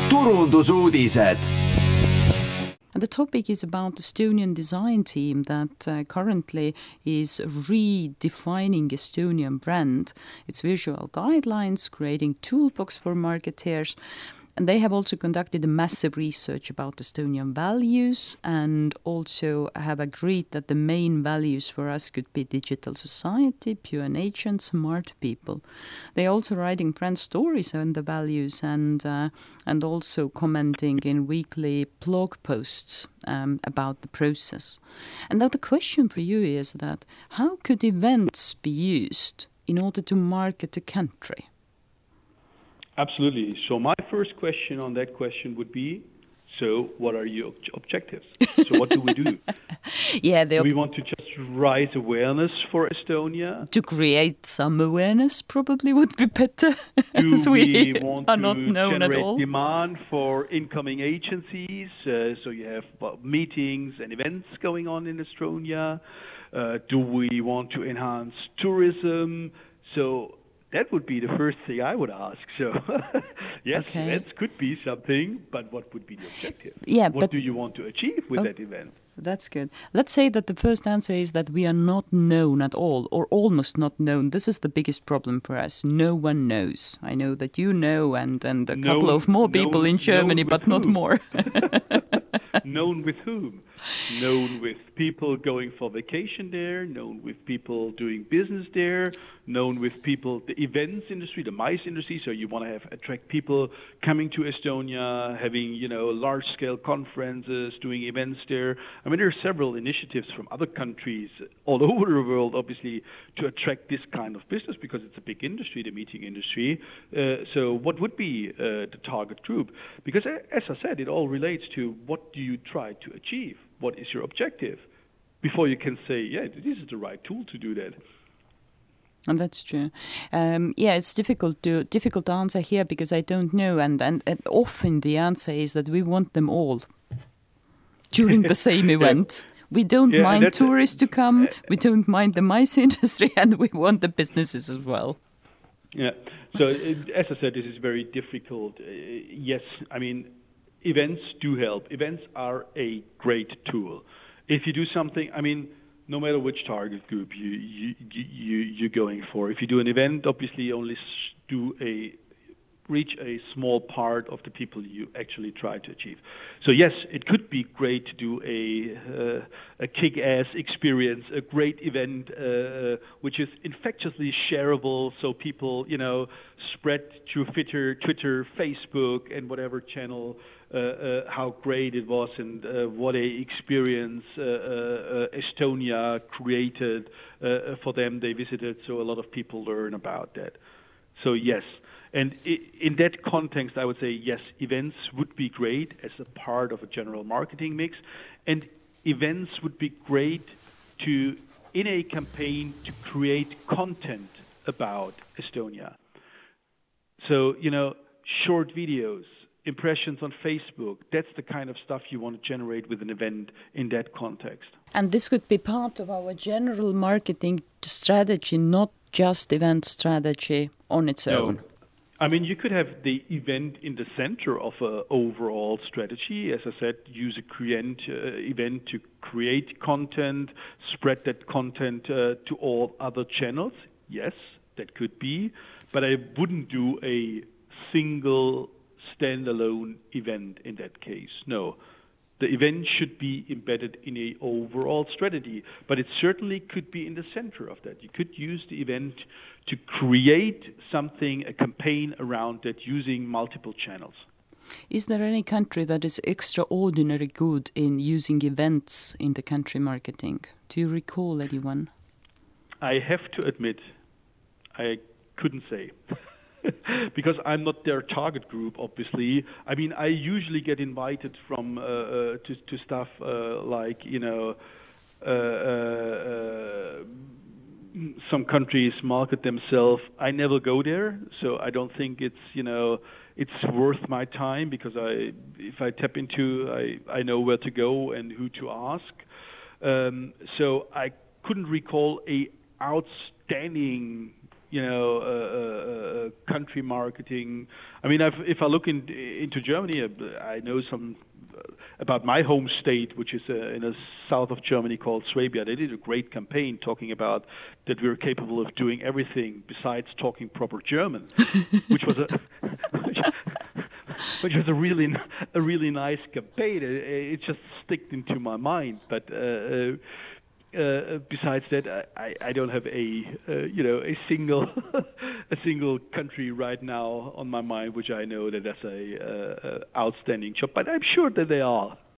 turundusuudised. And the topic is about the Estonian design team that currently is redefining Estonian brand, its visual guidelines, creating toolbox for marketeers. And they have also conducted a massive research about Estonian values and also have agreed that the main values for us could be digital society, pure nature and smart people. They are also writing brand stories on the values and also commenting in weekly blog posts about the process. And now the question for you is that how could events be used in order to market a country? Absolutely. So my first question on that question would be, so what are your objectives? So what do we do? Do we want to just raise awareness for Estonia? To create some awareness probably would be better. Do we want are to not known at all? generate demand for incoming agencies? So you have meetings and events going on in Estonia. Do we want to enhance tourism? So that would be the first thing I would ask. So, yes, events could be something, but what would be the objective? What do you want to achieve with that event? That's good. Let's say that the first answer is that we are not known at all, or almost not known. This is the biggest problem for us. No one knows. I know that you know, and a couple of more people in Germany, but not more. Known with whom? Known with people going for vacation there, known with people doing business there, known with people, the events industry, the MICE industry, so you want to attract people coming to Estonia, having, large-scale conferences, doing events there. I mean, there are several initiatives from other countries all over the world, obviously, to attract this kind of business because it's a big industry, the meeting industry. So what would be the target group? Because, as I said, it all relates to what do you try to achieve? What is your objective? Before you can say, this is the right tool to do that. And that's true. It's difficult to answer here because I don't know. And often the answer is that we want them all during the same event. We don't mind tourists to come. We don't mind the MICE industry, and we want the businesses as well. Yeah. So, as I said, this is very difficult. Yes, I mean, events do help. Events are a great tool. If you do something, I mean, no matter which target group you're going for, if you do an event, obviously you only reach a small part of the people you actually try to achieve. So yes, it could be great to do a kick-ass experience, a great event which is infectiously shareable, so people spread through Twitter, Facebook, and whatever channel how great it was and what a experience Estonia created for them. They visited, so a lot of people learn about that. So yes. And in that context, I would say, yes, events would be great as a part of a general marketing mix. And events would be great in a campaign, to create content about Estonia. So, short videos, impressions on Facebook, that's the kind of stuff you want to generate with an event in that context. And this could be part of our general marketing strategy, not just event strategy on its own. I mean, you could have the event in the center of an overall strategy. As I said, use a event to create content, spread that content to all other channels. Yes, that could be. But I wouldn't do a single standalone event in that case. No. The event should be embedded in an overall strategy, but it certainly could be in the center of that. You could use the event to create something, a campaign around that using multiple channels. Is there any country that is extraordinarily good in using events in the country marketing? Do you recall anyone? I have to admit, I couldn't say. Because I'm not their target group, obviously. I mean, I usually get invited from to stuff like some countries market themselves. I never go there, so I don't think it's worth my time, because if I tap into, I know where to go and who to ask. So I couldn't recall a outstanding country marketing. I mean, if I look into Germany, I know some about my home state, which is in the south of Germany called Swabia. They did a great campaign talking about that we're capable of doing everything besides talking proper German, which was which was a really nice campaign. It just sticked into my mind, but. Besides that, I don't have a single country right now on my mind which I know that that's a outstanding job. But I'm sure that they are.